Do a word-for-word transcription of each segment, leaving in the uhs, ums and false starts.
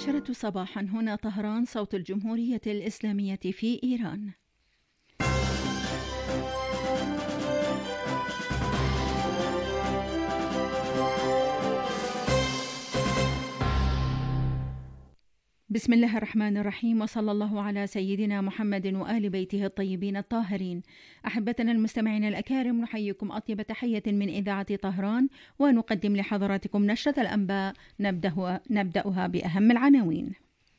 العاشرة صباحا هنا طهران، صوت الجمهورية الإسلامية في إيران. بسم الله الرحمن الرحيم، وصلى الله على سيدنا محمد وآل بيته الطيبين الطاهرين. أحبتنا المستمعين الأكارم، نحييكم أطيب تحية من إذاعة طهران، ونقدم لحضراتكم نشرة الأنباء نبدأ نبدأها بأهم العناوين.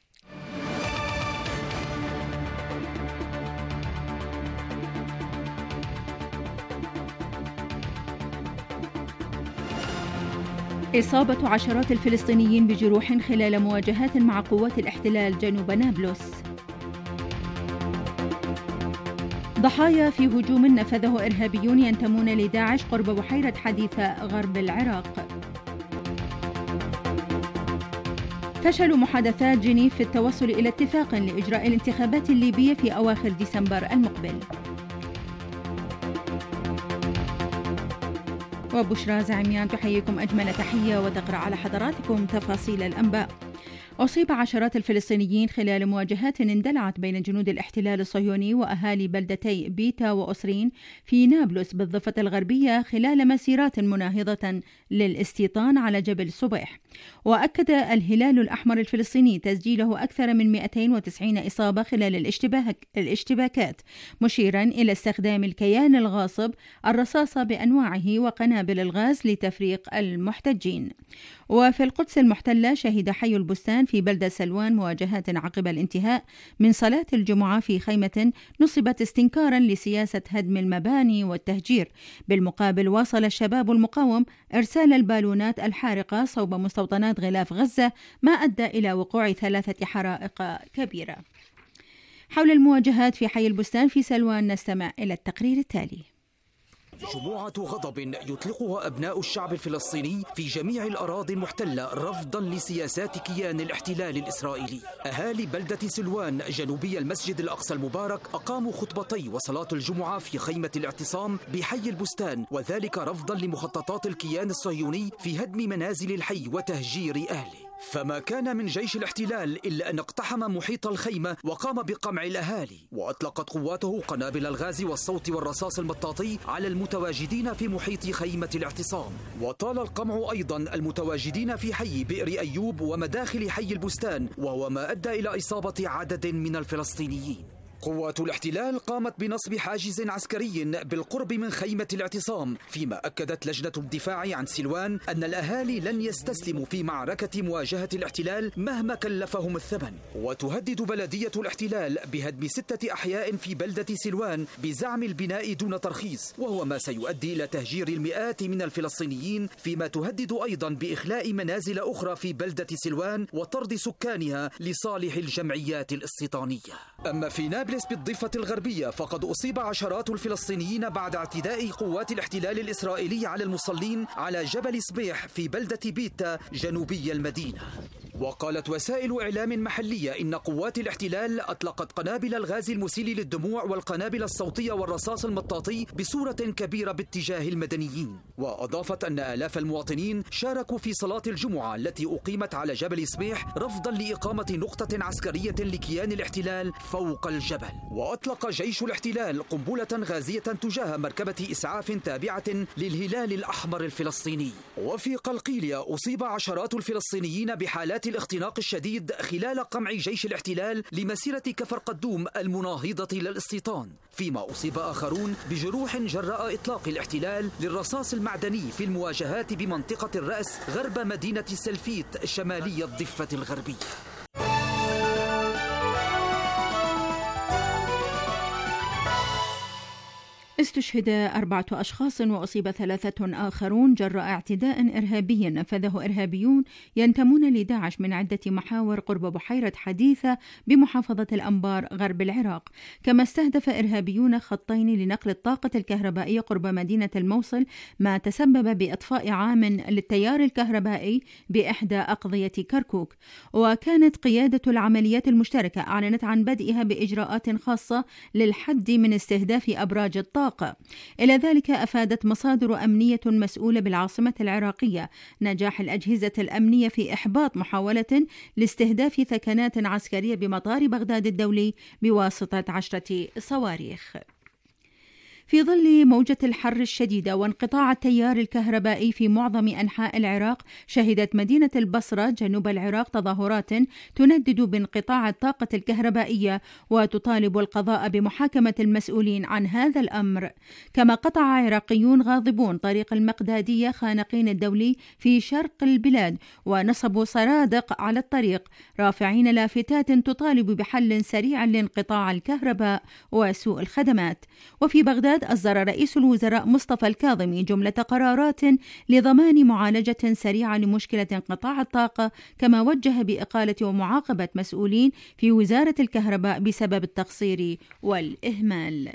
إصابة عشرات الفلسطينيين بجروح خلال مواجهات مع قوات الاحتلال جنوب نابلس. ضحايا في هجوم نفذه إرهابيون ينتمون لداعش قرب بحيرة حديثة غرب العراق. فشل محادثات جنيف في التوصل إلى اتفاق لإجراء الانتخابات الليبية في أواخر ديسمبر المقبل. وبشرى زعميان تحييكم أجمل تحية وتقرأ على حضراتكم تفاصيل الأنباء. أصيب عشرات الفلسطينيين خلال مواجهات اندلعت بين جنود الاحتلال الصهيوني وأهالي بلدتي بيتا وأسرين في نابلس بالضفة الغربية خلال مسيرات مناهضة للاستيطان على جبل صبيح. وأكد الهلال الأحمر الفلسطيني تسجيله أكثر من مئتين وتسعين إصابة خلال الاشتباك الاشتباكات، مشيرا إلى استخدام الكيان الغاصب الرصاص بأنواعه وقنابل الغاز لتفريق المحتجين. وفي القدس المحتلة شهد حي البستان في بلدة سلوان مواجهات عقب الانتهاء من صلاة الجمعة في خيمة نصبت استنكارا لسياسة هدم المباني والتهجير. بالمقابل واصل الشباب المقاوم إرسال البالونات الحارقة صوب مستوطنات غلاف غزة، ما أدى إلى وقوع ثلاثة حرائق كبيرة. حول المواجهات في حي البستان في سلوان نستمع إلى التقرير التالي. جموعة غضب يطلقها أبناء الشعب الفلسطيني في جميع الأراضي المحتلة رفضا لسياسات كيان الاحتلال الإسرائيلي. أهالي بلدة سلوان جنوبي المسجد الأقصى المبارك أقاموا خطبتي وصلاة الجمعة في خيمة الاعتصام بحي البستان، وذلك رفضا لمخططات الكيان الصهيوني في هدم منازل الحي وتهجير أهله. فما كان من جيش الاحتلال إلا أن اقتحم محيط الخيمة وقام بقمع الأهالي، وأطلقت قواته قنابل الغاز والصوت والرصاص المطاطي على المتواجدين في محيط خيمة الاعتصام. وطال القمع أيضا المتواجدين في حي بئر أيوب ومداخل حي البستان، وهو ما أدى إلى إصابة عدد من الفلسطينيين. قوات الاحتلال قامت بنصب حاجز عسكري بالقرب من خيمة الاعتصام، فيما أكدت لجنة الدفاع عن سلوان أن الأهالي لن يستسلموا في معركة مواجهة الاحتلال مهما كلفهم الثمن. وتهدد بلدية الاحتلال بهدم ستة أحياء في بلدة سلوان بزعم البناء دون ترخيص، وهو ما سيؤدي إلى تهجير المئات من الفلسطينيين، فيما تهدد أيضا بإخلاء منازل أخرى في بلدة سلوان وطرد سكانها لصالح الجمعيات الاستيطانية. أما في نابلس بالضفة الغربية فقد أصيب عشرات الفلسطينيين بعد اعتداء قوات الاحتلال الإسرائيلي على المصلين على جبل صبيح في بلدة بيتا جنوبي المدينة. وقالت وسائل إعلام محلية إن قوات الاحتلال أطلقت قنابل الغاز المسيل للدموع والقنابل الصوتية والرصاص المطاطي بصورة كبيرة باتجاه المدنيين. وأضافت أن آلاف المواطنين شاركوا في صلاة الجمعة التي أقيمت على جبل صبيح رفضا لإقامة نقطة عسكرية لكيان الاحتلال فوق الجبل. وأطلق جيش الاحتلال قنبلة غازية تجاه مركبة إسعاف تابعة للهلال الأحمر الفلسطيني. وفي قلقيلية أصيب عشرات الفلسطينيين بحالات الاختناق الشديد خلال قمع جيش الاحتلال لمسيرة كفر قدوم المناهضة للاستيطان، فيما أصيب آخرون بجروح جراء إطلاق الاحتلال للرصاص المعدني في المواجهات بمنطقة الرأس غرب مدينة سلفيت شمالي الضفة الغربية. استشهد أربعة أشخاص وأصيب ثلاثة آخرون جراء اعتداء إرهابي نفذه إرهابيون ينتمون لداعش من عدة محاور قرب بحيرة حديثة بمحافظة الأنبار غرب العراق. كما استهدف إرهابيون خطين لنقل الطاقة الكهربائية قرب مدينة الموصل، ما تسبب بإطفاء عام للتيار الكهربائي بإحدى أقضية كركوك. وكانت قيادة العمليات المشتركة أعلنت عن بدئها بإجراءات خاصة للحد من استهداف أبراج الطاقة الطاقة. إلى ذلك أفادت مصادر أمنية مسؤولة بالعاصمة العراقية نجاح الأجهزة الأمنية في إحباط محاولة لاستهداف ثكنات عسكرية بمطار بغداد الدولي بواسطة عشرة صواريخ. في ظل موجة الحر الشديدة وانقطاع التيار الكهربائي في معظم أنحاء العراق، شهدت مدينة البصرة جنوب العراق تظاهرات تندد بانقطاع الطاقة الكهربائية وتطالب القضاء بمحاكمة المسؤولين عن هذا الأمر. كما قطع عراقيون غاضبون طريق المقدادية خانقين الدولي في شرق البلاد ونصبوا صرادق على الطريق رافعين لافتات تطالب بحل سريع لانقطاع الكهرباء وسوء الخدمات. وفي بغداد أصدر رئيس الوزراء مصطفى الكاظمي جملة قرارات لضمان معالجة سريعة لمشكلة انقطاع الطاقة، كما وجه بإقالة ومعاقبة مسؤولين في وزارة الكهرباء بسبب التقصير والإهمال.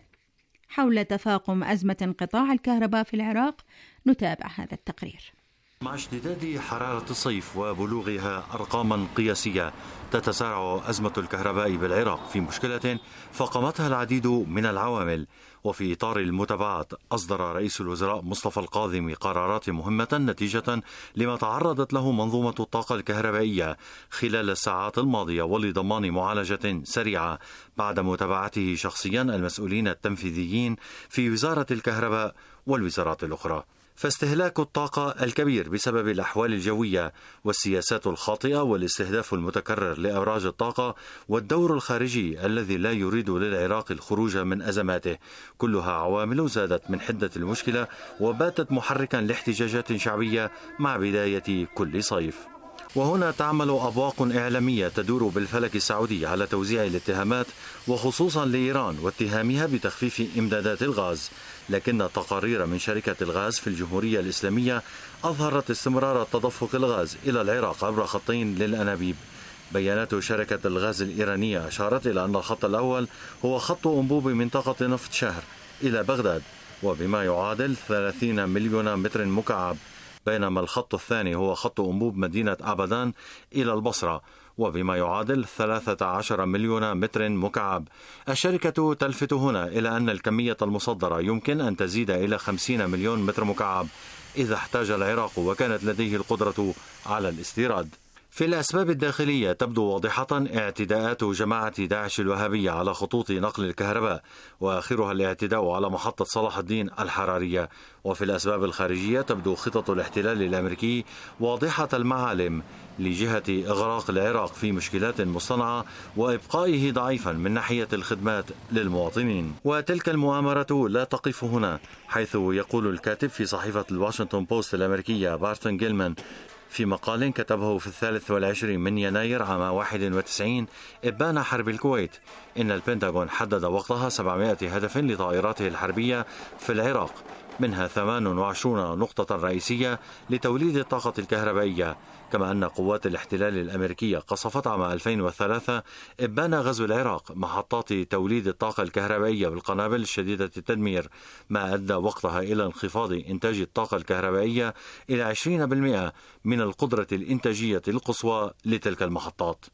حول تفاقم أزمة انقطاع الكهرباء في العراق نتابع هذا التقرير. مع اشتداد حرارة الصيف وبلوغها أرقاما قياسية، تتسارع أزمة الكهرباء بالعراق في مشكلة فاقمتها العديد من العوامل. وفي إطار المتابعات أصدر رئيس الوزراء مصطفى الكاظمي قرارات مهمة نتيجة لما تعرضت له منظومة الطاقة الكهربائية خلال الساعات الماضية، ولضمان معالجة سريعة بعد متابعته شخصيا المسؤولين التنفيذيين في وزارة الكهرباء والوزارات الأخرى. فاستهلاك الطاقة الكبير بسبب الأحوال الجوية والسياسات الخاطئة والاستهداف المتكرر لأبراج الطاقة والدور الخارجي الذي لا يريد للعراق الخروج من أزماته، كلها عوامل زادت من حدة المشكلة وباتت محركا لاحتجاجات شعبية مع بداية كل صيف. وهنا تعمل أبواق إعلامية تدور بالفلك السعودي على توزيع الاتهامات وخصوصا لإيران واتهامها بتخفيف إمدادات الغاز، لكن تقارير من شركة الغاز في الجمهورية الإسلامية أظهرت استمرار تدفق الغاز إلى العراق عبر خطين للأنابيب. بيانات شركة الغاز الإيرانية أشارت إلى أن الخط الأول هو خط أنبوب منطقة نفط شهر إلى بغداد وبما يعادل ثلاثين مليون متر مكعب، بينما الخط الثاني هو خط أنبوب مدينة أبدان إلى البصرة وبما يعادل ثلاثة عشر مليون متر مكعب. الشركة تلفت هنا إلى أن الكمية المصدرة يمكن أن تزيد إلى خمسين مليون متر مكعب إذا احتاج العراق وكانت لديه القدرة على الاستيراد. في الأسباب الداخلية تبدو واضحة اعتداءات جماعة داعش الوهابية على خطوط نقل الكهرباء، وآخرها الاعتداء على محطة صلاح الدين الحرارية. وفي الأسباب الخارجية تبدو خطط الاحتلال الأمريكي واضحة المعالم لجهة إغراق العراق في مشكلات مصطنعة وإبقائه ضعيفا من ناحية الخدمات للمواطنين. وتلك المؤامرة لا تقف هنا، حيث يقول الكاتب في صحيفة الواشنطن بوست الأمريكية بارتون جيلمان في مقال كتبه في الثالث والعشرين من يناير عام واحد وتسعين إبان حرب الكويت إن البنتاغون حدد وقتها سبعمائة هدف لطائراته الحربية في العراق، منها ثمان وعشرين نقطة رئيسية لتوليد الطاقة الكهربائية. كما أن قوات الاحتلال الأمريكية قصفت عام ألفين وثلاثة إبان غزو العراق محطات توليد الطاقة الكهربائية بالقنابل الشديدة التدمير، ما أدى وقتها إلى انخفاض إنتاج الطاقة الكهربائية إلى عشرين بالمئة من القدرة الإنتاجية القصوى لتلك المحطات.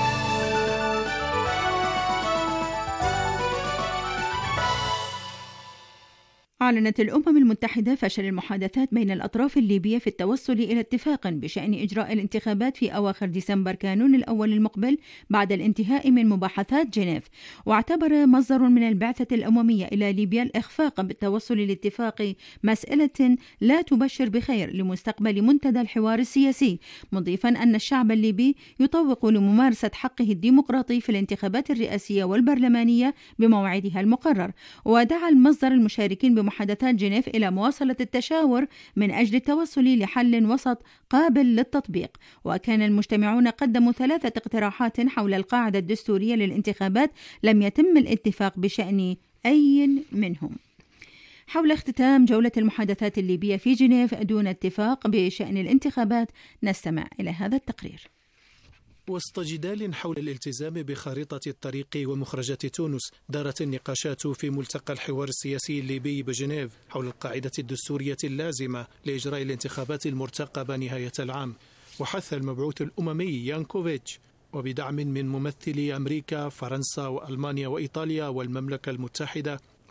أعلنت الأمم المتحدة فشل المحادثات بين الأطراف الليبية في التوصل إلى اتفاق بشأن إجراء الانتخابات في أواخر ديسمبر كانون الأول المقبل بعد الانتهاء من مباحثات جنيف. واعتبر مصدر من البعثة الأممية إلى ليبيا الإخفاق بالتوصل للاتفاق مسألة لا تبشر بخير لمستقبل منتدى الحوار السياسي، مضيفا أن الشعب الليبي يطوق لممارسة حقه الديمقراطي في الانتخابات الرئاسية والبرلمانية بموعدها المقرر. ودعا المصدر المشاركين بمحادثات محادثات جنيف إلى مواصلة التشاور من أجل التوصل لحل وسط قابل للتطبيق. وكان المجتمعون قدموا ثلاثة اقتراحات حول القاعدة الدستورية للانتخابات لم يتم الاتفاق بشأن أي منهم. حول اختتام جولة المحادثات الليبية في جنيف دون اتفاق بشأن الانتخابات نستمع إلى هذا التقرير. وسط جدال حول الالتزام بخارطة الطريق ومخرجات تونس، دارت النقاشات في ملتقى الحوار السياسي الليبي بجنيف حول القاعدة الدستورية اللازمة لإجراء الانتخابات المرتقبة نهاية العام. وحث المبعوث الأممي يانكوفيتش وبدعم من ممثلي أمريكا، فرنسا وألمانيا وإيطاليا والمملكة المتحدة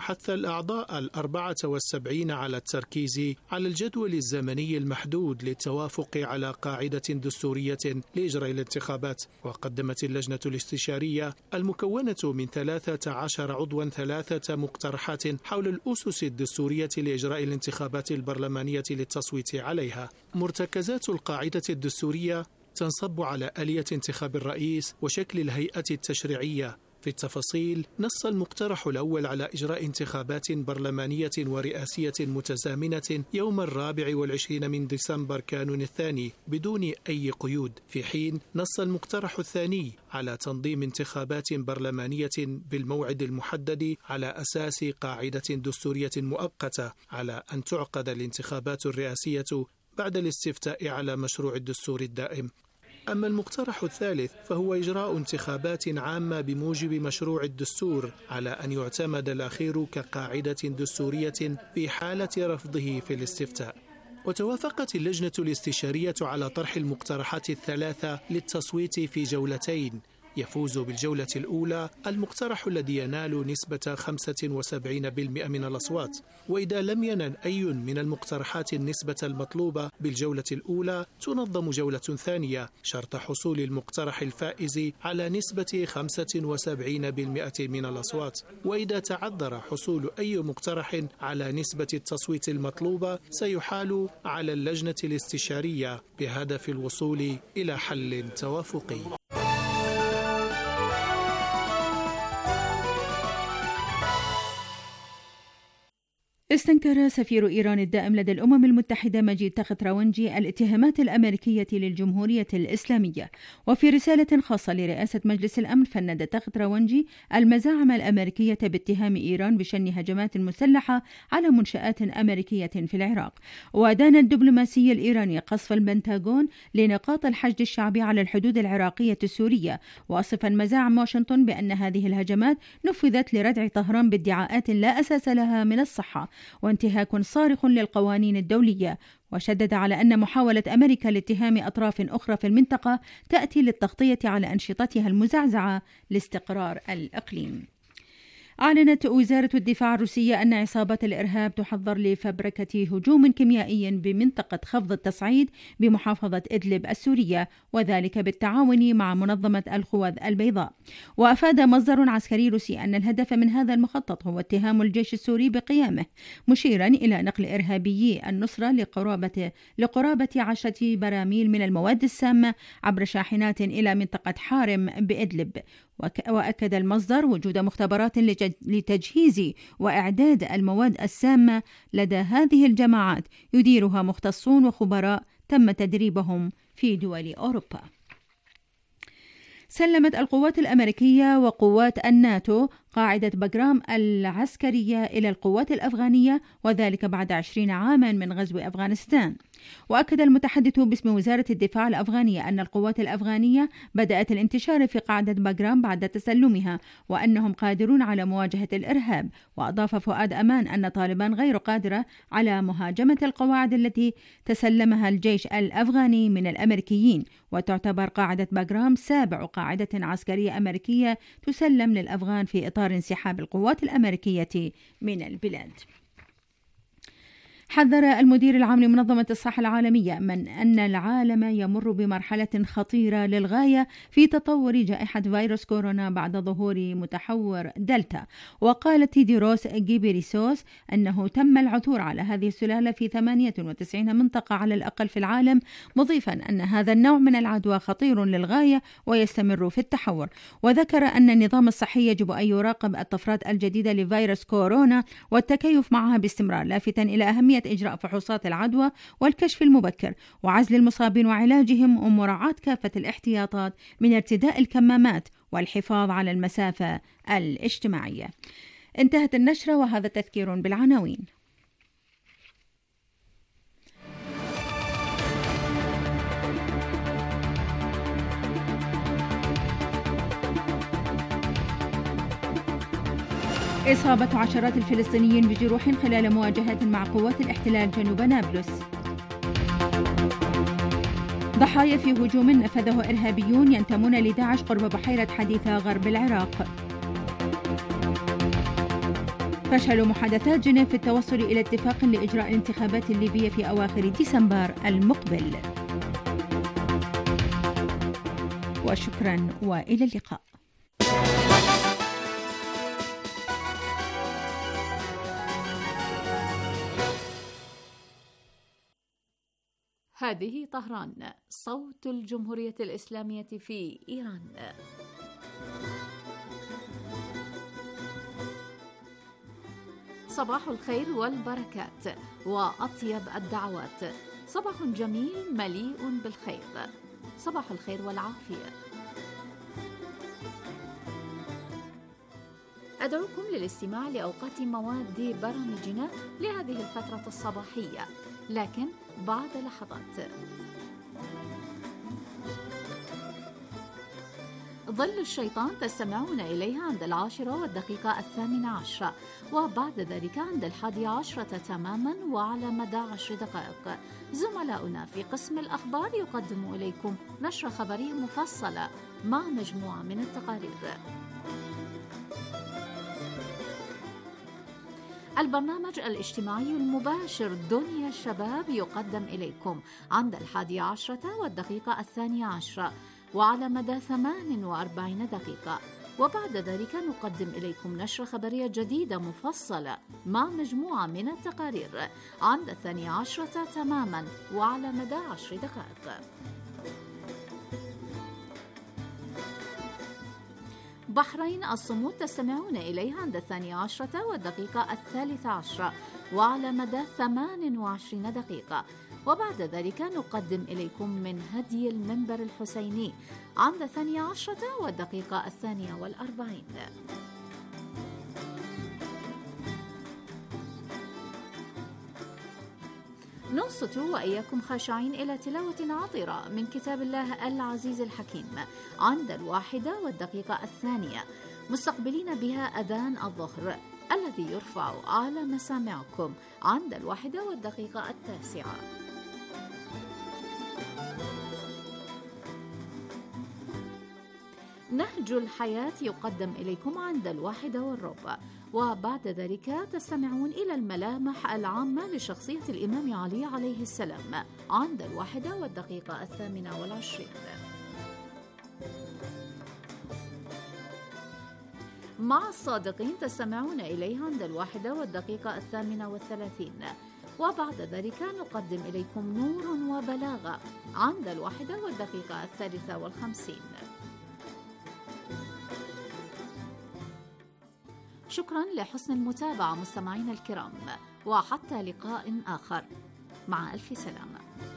حث الأعضاء الأربعة والسبعين على التركيز على الجدول الزمني المحدود للتوافق على قاعدة دستورية لإجراء الانتخابات. وقدمت اللجنة الاستشارية المكونة من ثلاثة عشر عضوا ثلاثة مقترحات حول الأسس الدستورية لإجراء الانتخابات البرلمانية للتصويت عليها. مرتكزات القاعدة الدستورية تنصب على آلية انتخاب الرئيس وشكل الهيئة التشريعية. في التفاصيل، نص المقترح الأول على إجراء انتخابات برلمانية ورئاسية متزامنة يوم الرابع والعشرين من ديسمبر كانون الثاني بدون أي قيود، في حين نص المقترح الثاني على تنظيم انتخابات برلمانية بالموعد المحدد على أساس قاعدة دستورية مؤقتة على أن تعقد الانتخابات الرئاسية بعد الاستفتاء على مشروع الدستور الدائم. أما المقترح الثالث فهو إجراء انتخابات عامة بموجب مشروع الدستور على أن يعتمد الأخير كقاعدة دستورية في حالة رفضه في الاستفتاء. وتوافقت اللجنة الاستشارية على طرح المقترحات الثلاثة للتصويت في جولتين. يفوز بالجولة الأولى المقترح الذي ينال نسبة خمسة وسبعين بالمئة من الأصوات، وإذا لم ينل أي من المقترحات النسبة المطلوبة بالجولة الأولى تنظم جولة ثانية شرط حصول المقترح الفائز على نسبة خمسة وسبعين بالمئة من الأصوات. وإذا تعذر حصول أي مقترح على نسبة التصويت المطلوبة سيحال على اللجنة الاستشارية بهدف الوصول إلى حل توافقي. استنكر سفير إيران الدائم لدى الأمم المتحدة مجيد تخت راونجي الاتهامات الأمريكية للجمهورية الإسلامية. وفي رسالة خاصة لرئاسة مجلس الأمن فند تخت راونجي المزاعم الأمريكية باتهام إيران بشن هجمات مسلحة على منشآت أمريكية في العراق. ودان الدبلوماسي الإيراني قصف البنتاغون لنقاط الحشد الشعبي على الحدود العراقية السورية، واصفا مزاعم واشنطن بأن هذه الهجمات نفذت لردع طهران بادعاءات لا أساس لها من الصحة وانتهاك صارخ للقوانين الدولية. وشدد على أن محاولة أمريكا لاتهام أطراف أخرى في المنطقة تأتي للتغطية على أنشطتها المزعزعة لاستقرار الإقليم. أعلنت وزارة الدفاع الروسية أن عصابات الإرهاب تحضر لفبركة هجوم كيميائي بمنطقة خفض التصعيد بمحافظة إدلب السورية، وذلك بالتعاون مع منظمة الخوذ البيضاء. وأفاد مصدر عسكري روسي أن الهدف من هذا المخطط هو اتهام الجيش السوري بقيامه، مشيرا إلى نقل إرهابيي النصرة لقرابة لقرابة عشرة براميل من المواد السامة عبر شاحنات إلى منطقة حارم بإدلب. وأكد المصدر وجود مختبرات لتجهيز وإعداد المواد السامة لدى هذه الجماعات يديرها مختصون وخبراء تم تدريبهم في دول أوروبا. سلمت القوات الأمريكية وقوات الناتو قاعدة باغرام العسكرية إلى القوات الأفغانية، وذلك بعد عشرين عاما من غزو أفغانستان. وأكد المتحدث باسم وزارة الدفاع الأفغانية أن القوات الأفغانية بدأت الانتشار في قاعدة باغرام بعد تسلمها، وأنهم قادرون على مواجهة الإرهاب. وأضاف فؤاد أمان أن طالبان غير قادرة على مهاجمة القواعد التي تسلمها الجيش الأفغاني من الأمريكيين، وتعتبر قاعدة باغرام سابع قاعدة عسكرية أمريكية تسلم للأفغان في إطار انسحاب القوات الأمريكية من البلاد. حذر المدير العام لمنظمة الصحة العالمية من أن العالم يمر بمرحلة خطيرة للغاية في تطور جائحة فيروس كورونا بعد ظهور متحور دلتا. وقال تيدروس غيبريسوس أنه تم العثور على هذه السلالة في ثمانية وتسعين منطقة على الأقل في العالم، مضيفا أن هذا النوع من العدوى خطير للغاية ويستمر في التحور. وذكر أن النظام الصحي يجب أن يراقب الطفرات الجديدة لفيروس كورونا والتكيف معها باستمرار، لافتا إلى أهمية إجراء فحوصات العدوى والكشف المبكر وعزل المصابين وعلاجهم ومراعاة كافة الاحتياطات من ارتداء الكمامات والحفاظ على المسافة الاجتماعية. انتهت النشرة وهذا تذكير بالعناوين. إصابة عشرات الفلسطينيين بجروح خلال مواجهات مع قوات الاحتلال جنوب نابلس. ضحايا في هجوم نفذه إرهابيون ينتمون لداعش قرب بحيرة حديثة غرب العراق. فشل محادثات جنيف في التوصل إلى اتفاق لإجراء الانتخابات الليبية في أواخر ديسمبر المقبل. وشكرا وإلى اللقاء. هذه طهران، صوت الجمهورية الإسلامية في إيران. صباح الخير والبركات وأطيب الدعوات، صباح جميل مليء بالخير، صباح الخير والعافية. أدعوكم للاستماع لأوقات مواد برامجنا لهذه الفترة الصباحية، لكن بعد لحظات. ظل الشيطان تستمعون إليها عند العاشرة والدقيقة الثامنة عشرة، وبعد ذلك عند الحادية عشرة تماما وعلى مدى عشر دقائق. زملاؤنا في قسم الأخبار يقدم إليكم نشرة خبرية مفصلة مع مجموعة من التقارير. البرنامج الاجتماعي المباشر دنيا الشباب يقدم إليكم عند الحادية عشرة والدقيقة الثانية عشرة وعلى مدى ثمان وأربعين دقيقة، وبعد ذلك نقدم إليكم نشرة خبرية جديدة مفصلة مع مجموعة من التقارير عند الثانية عشرة تماما وعلى مدى عشر دقائق. بحرين الصمود تستمعون إليها عند الثانية عشرة والدقيقة الثالثة عشرة وعلى مدى ثمان وعشرين دقيقة، وبعد ذلك نقدم إليكم من هدي المنبر الحسيني عند الثانية عشرة والدقيقة الثانية والأربعين. ننصت وإياكم خاشعين إلى تلاوة عطرة من كتاب الله العزيز الحكيم عند الواحدة والدقيقة الثانية، مستقبلين بها أذان الظهر الذي يرفع على مسامعكم عند الواحدة والدقيقة التاسعة. نهج الحياة يقدم إليكم عند الواحدة والربع، وبعد ذلك تستمعون إلى الملامح العامة لشخصية الإمام علي عليه السلام عند الواحدة والدقيقة الثامنة والعشرين. مع الصادقين تستمعون إليها عند الواحدة والدقيقة الثامنة والثلاثين، وبعد ذلك نقدم إليكم نور وبلاغة عند الواحدة والدقيقة الثالثة والخمسين. شكرا لحسن المتابعة مستمعينا الكرام، وحتى لقاء آخر، مع ألف سلامة.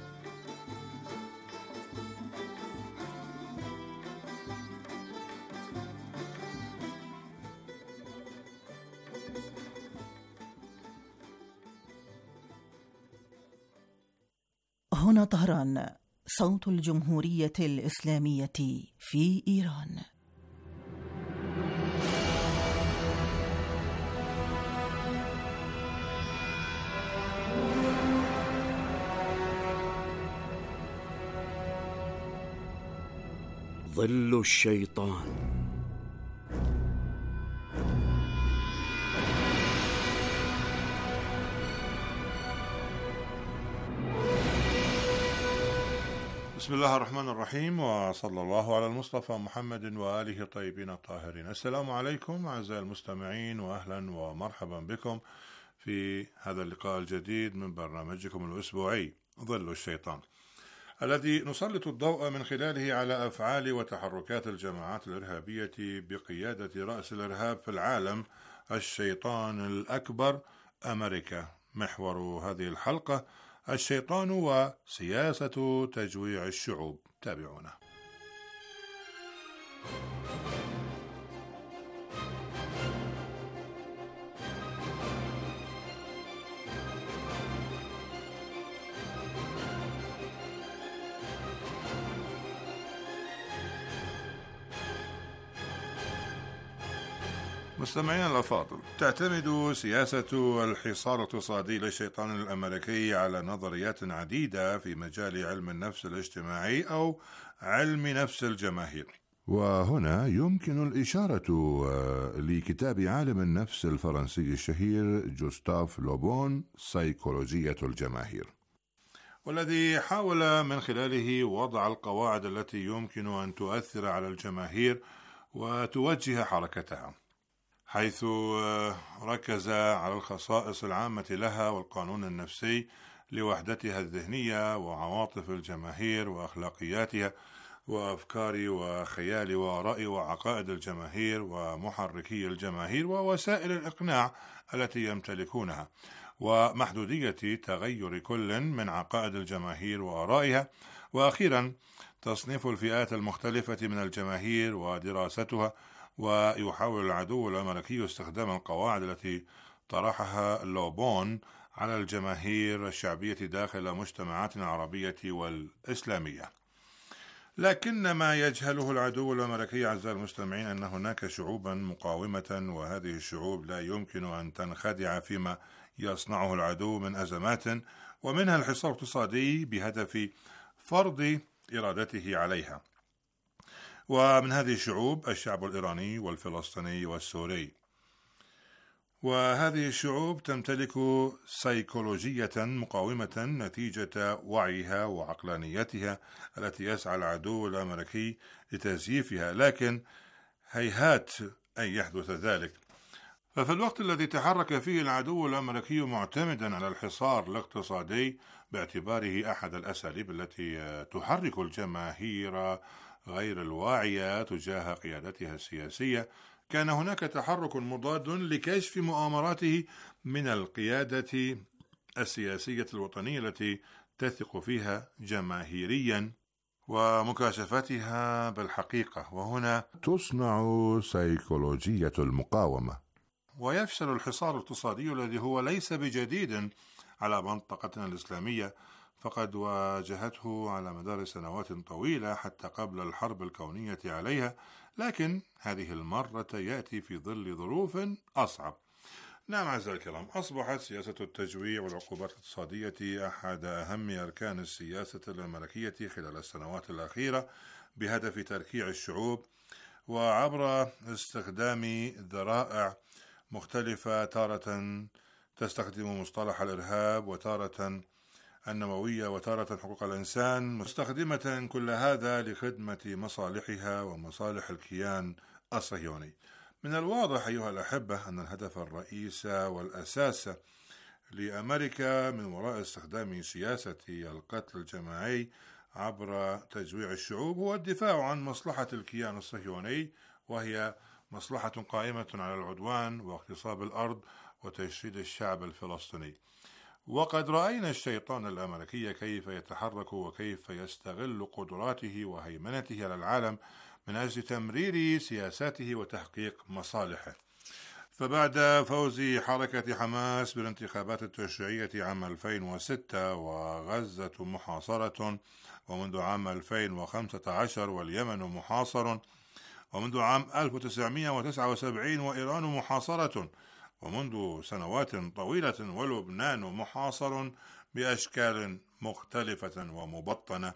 هنا طهران، صوت الجمهورية الإسلامية في إيران. ظل الشيطان. بسم الله الرحمن الرحيم، وصلى الله على المصطفى محمد وآله الطيبين الطاهرين. السلام عليكم أعزائي المستمعين، وأهلا ومرحبا بكم في هذا اللقاء الجديد من برنامجكم الأسبوعي ظل الشيطان، الذي نسلط الضوء من خلاله على أفعال وتحركات الجماعات الإرهابية بقيادة رأس الإرهاب في العالم، الشيطان الأكبر أمريكا. محور هذه الحلقة الشيطان وسياسة تجويع الشعوب. تابعونا. مستمعينا الأفاضل، تعتمد سياسة الحصار الاقتصادي للشيطان الأمريكي على نظريات عديدة في مجال علم النفس الاجتماعي أو علم نفس الجماهير. وهنا يمكن الإشارة لكتاب عالم النفس الفرنسي الشهير جوستاف لوبون سيكولوجية الجماهير، والذي حاول من خلاله وضع القواعد التي يمكن أن تؤثر على الجماهير وتوجه حركتها، حيث ركز على الخصائص العامة لها والقانون النفسي لوحدتها الذهنية وعواطف الجماهير وأخلاقياتها وأفكار وخيال وآراء وعقائد الجماهير ومحركي الجماهير ووسائل الإقناع التي يمتلكونها، ومحدودية تغير كل من عقائد الجماهير وآرائها، وأخيرا تصنيف الفئات المختلفة من الجماهير ودراستها. ويحاول العدو الأمريكي استخدام القواعد التي طرحها لوبون على الجماهير الشعبية داخل مجتمعاتنا العربية والإسلامية. لكن ما يجهله العدو الأمريكي أعزائي المستمعين أن هناك شعوبا مقاومة، وهذه الشعوب لا يمكن أن تنخدع فيما يصنعه العدو من أزمات، ومنها الحصار الاقتصادي بهدف فرض إرادته عليها. ومن هذه الشعوب الشعب الإيراني والفلسطيني والسوري، وهذه الشعوب تمتلك سيكولوجية مقاومة نتيجة وعيها وعقلانيتها التي يسعى العدو الأمريكي لتزييفها، لكن هيهات أن يحدث ذلك. ففي الوقت الذي تحرك فيه العدو الأمريكي معتمدا على الحصار الاقتصادي باعتباره أحد الأساليب التي تحرك الجماهير غير الواعية تجاه قيادتها السياسية، كان هناك تحرك مضاد لكشف مؤامراته من القيادة السياسية الوطنية التي تثق فيها جماهيريا ومكاشفتها بالحقيقة، وهنا تصنع سيكولوجية المقاومة. ويفشل الحصار الاقتصادي الذي هو ليس بجديد على منطقتنا الإسلامية، فقد واجهته على مدار سنوات طويلة حتى قبل الحرب الكونية عليها، لكن هذه المرة يأتي في ظل ظروف أصعب. نعم أعزائي الكرام، أصبحت سياسة التجويع والعقوبات الاقتصادية أحد أهم أركان السياسة الأمريكية خلال السنوات الأخيرة بهدف تركيع الشعوب، وعبر استخدام ذرائع مختلفة، تارة تستخدم مصطلح الإرهاب، وتارة النووية، وتارة حقوق الإنسان، مستخدمة كل هذا لخدمة مصالحها ومصالح الكيان الصهيوني. من الواضح أيها الأحبة أن الهدف الرئيس والأساس لأمريكا من وراء استخدام سياسة القتل الجماعي عبر تجويع الشعوب هو الدفاع عن مصلحة الكيان الصهيوني، وهي مصلحة قائمة على العدوان واغتصاب الأرض وتشريد الشعب الفلسطيني. وقد رأينا الشيطان الأمريكي كيف يتحرك وكيف يستغل قدراته وهيمنته على العالم من أجل تمرير سياساته وتحقيق مصالحه. فبعد فوز حركة حماس بالانتخابات التشريعية عام ألفين وستة وغزة محاصرة، ومنذ عام ألفين وخمسة عشر واليمن محاصر، ومنذ عام ألف وتسعمائة وتسعة وسبعين وإيران محاصرة، ومنذ سنوات طويلة ولبنان محاصر بأشكال مختلفة ومبطنة،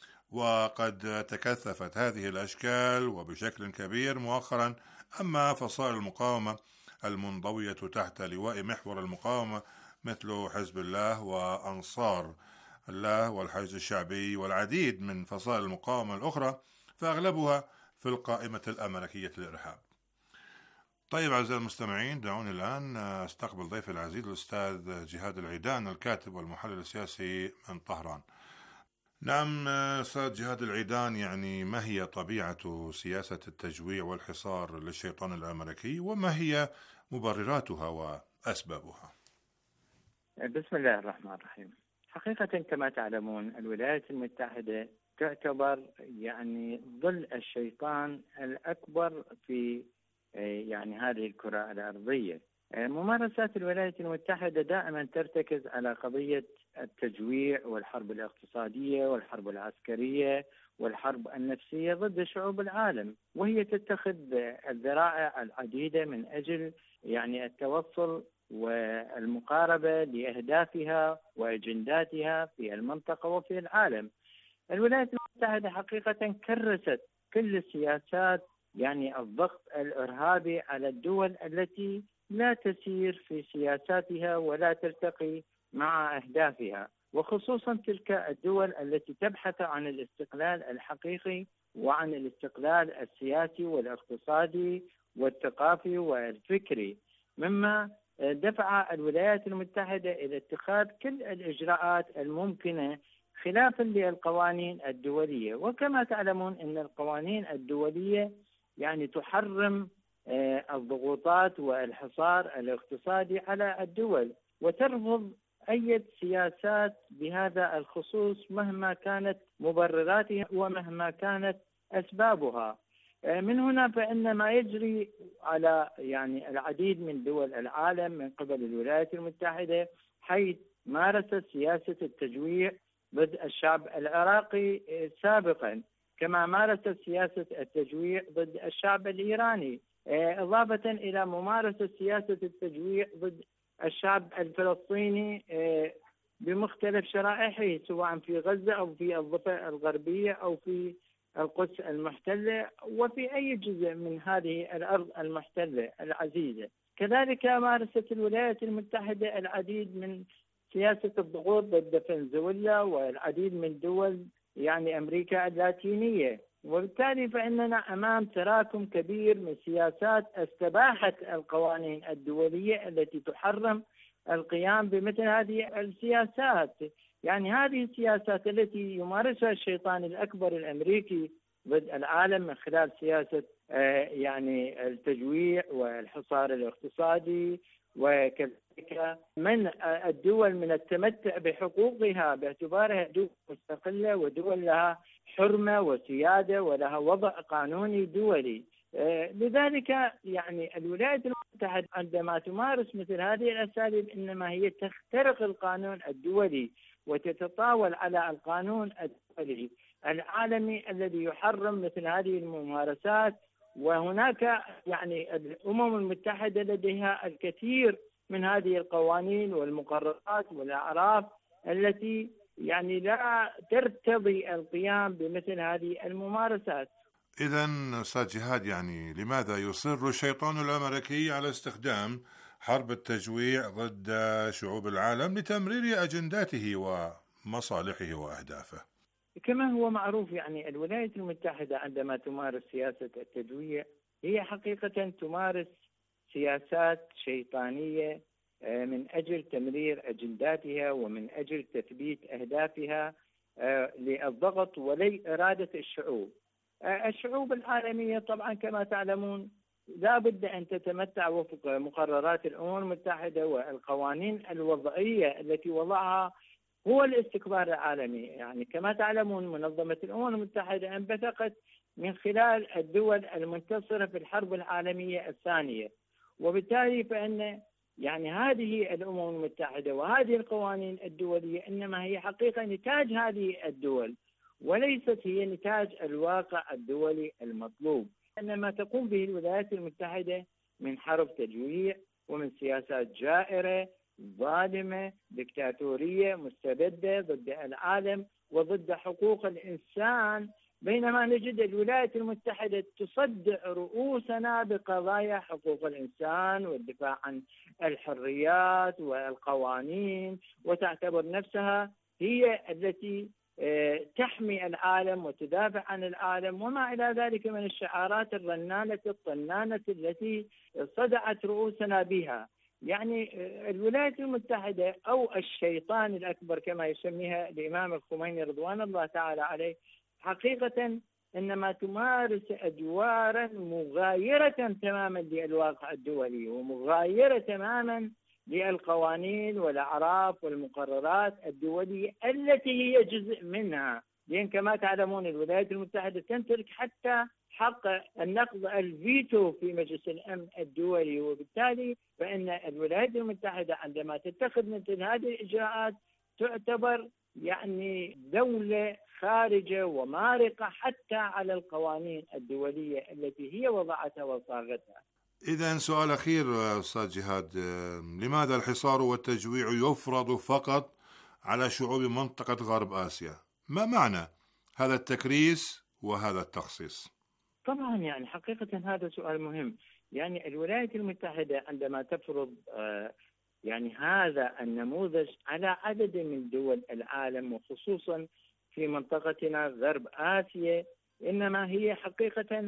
وقد تكثفت هذه الأشكال وبشكل كبير مؤخرا. أما فصائل المقاومة المنضوية تحت لواء محور المقاومة مثل حزب الله وأنصار الله والحشد الشعبي والعديد من فصائل المقاومة الأخرى، فأغلبها في القائمة الأمريكية للإرهاب. طيب أعزائي المستمعين، دعوني الآن أستقبل ضيفي العزيز الأستاذ جهاد العيدان، الكاتب والمحلل السياسي من طهران. نعم أستاذ جهاد العيدان، يعني ما هي طبيعة سياسة التجويع والحصار للشيطان الأمريكي، وما هي مبرراتها وأسبابها؟ بسم الله الرحمن الرحيم. حقيقة كما تعلمون الولايات المتحدة تعتبر يعني ظل الشيطان الأكبر في يعني هذه الكرة الأرضية. ممارسات الولايات المتحدة دائما ترتكز على قضية التجويع والحرب الاقتصادية والحرب العسكرية والحرب النفسية ضد شعوب العالم، وهي تتخذ الذرائع العديدة من أجل يعني التوصل والمقاربة لأهدافها وأجنداتها في المنطقة وفي العالم. الولايات المتحدة حقيقة كرست كل السياسات يعني الضغط الإرهابي على الدول التي لا تسير في سياساتها ولا ترتقي مع أهدافها، وخصوصا تلك الدول التي تبحث عن الاستقلال الحقيقي وعن الاستقلال السياسي والاقتصادي والثقافي والفكري، مما دفع الولايات المتحدة إلى اتخاذ كل الإجراءات الممكنة خلافا للقوانين الدولية. وكما تعلمون أن القوانين الدولية يعني تحرم الضغوطات والحصار الاقتصادي على الدول، وترفض أي سياسات بهذا الخصوص مهما كانت مبرراتها ومهما كانت أسبابها. من هنا فإن ما يجري على يعني العديد من دول العالم من قبل الولايات المتحدة، حيث مارست سياسة التجويع ضد الشعب العراقي سابقا، كما مارست سياسة التجويع ضد الشعب الإيراني، إضافة إلى ممارسة سياسة التجويع ضد الشعب الفلسطيني بمختلف شرائحه، سواء في غزة أو في الضفة الغربية أو في القدس المحتلة وفي أي جزء من هذه الأرض المحتلة العزيزة. كذلك مارست الولايات المتحدة العديد من سياسة الضغوط ضد فنزويلا والعديد من دول يعني أمريكا اللاتينية، وبالتالي فإننا أمام تراكم كبير من سياسات استباحت القوانين الدولية التي تحرم القيام بمثل هذه السياسات. يعني هذه السياسات التي يمارسها الشيطان الأكبر الأمريكي ضد العالم من خلال سياسة يعني التجويع والحصار الاقتصادي، وكذلك من الدول من التمتع بحقوقها باعتبارها دول مستقلة ودول لها حرمة وسيادة ولها وضع قانوني دولي. لذلك يعني الولايات المتحدة عندما تمارس مثل هذه الأساليب إنما هي تخترق القانون الدولي وتتطاول على القانون الدولي العالمي الذي يحرم مثل هذه الممارسات. وهناك يعني الأمم المتحدة لديها الكثير من هذه القوانين والمقررات والأعراف التي يعني لا ترتضي القيام بمثل هذه الممارسات. إذن أستاذ جهاد، يعني لماذا يصر الشيطان الأمريكي على استخدام حرب التجويع ضد شعوب العالم لتمرير أجنداته ومصالحه وأهدافه؟ كما هو معروف يعني الولايات المتحدة عندما تمارس سياسة التجويع هي حقيقة تمارس سياسات شيطانية من أجل تمرير أجنداتها ومن أجل تثبيت أهدافها للضغط ولي إرادة الشعوب. الشعوب العالمية طبعا كما تعلمون لا بد أن تتمتع وفق مقررات الأمم المتحدة والقوانين الوضعية التي وضعها هو الاستكبار العالمي. يعني كما تعلمون منظمة الأمم المتحدة انبثقت من خلال الدول المنتصرة في الحرب العالمية الثانية، وبالتالي فإن يعني هذه الأمم المتحدة وهذه القوانين الدولية إنما هي حقيقة نتاج هذه الدول وليست هي نتاج الواقع الدولي المطلوب. إنما تقوم به الولايات المتحدة من حرب تجويع ومن سياسات جائرة ظالمة دكتاتورية مستبدة ضد العالم وضد حقوق الإنسان، بينما نجد الولايات المتحدة تصدع رؤوسنا بقضايا حقوق الإنسان والدفاع عن الحريات والقوانين، وتعتبر نفسها هي التي تحمي العالم وتدافع عن العالم وما إلى ذلك من الشعارات الرنانة الطنانة التي صدعت رؤوسنا بها. يعني الولايات المتحدة أو الشيطان الأكبر كما يسميها الإمام الخميني رضوان الله تعالى عليه حقيقة إنما تمارس أدوارا مغايرة تماما للواقع الدولي ومغايرة تماما للقوانين والأعراف والمقررات الدولية التي هي جزء منها. لأن كما تعلمون الولايات المتحدة تمتلك حتى حق النقض الفيتو في مجلس الأمن الدولي، وبالتالي فإن الولايات المتحدة عندما تتخذ مثل هذه الإجراءات تعتبر يعني دولة خارجة ومارقة حتى على القوانين الدولية التي هي وضعتها وصاغتها. إذن سؤال أخير أستاذ جهاد، لماذا الحصار والتجويع يفرض فقط على شعوب منطقة غرب آسيا؟ ما معنى هذا التكريس وهذا التخصيص؟ طبعا يعني حقيقة هذا سؤال مهم. يعني الولايات المتحدة عندما تفرض يعني هذا النموذج على عدد من دول العالم وخصوصا في منطقتنا غرب آسيا، إنما هي حقيقة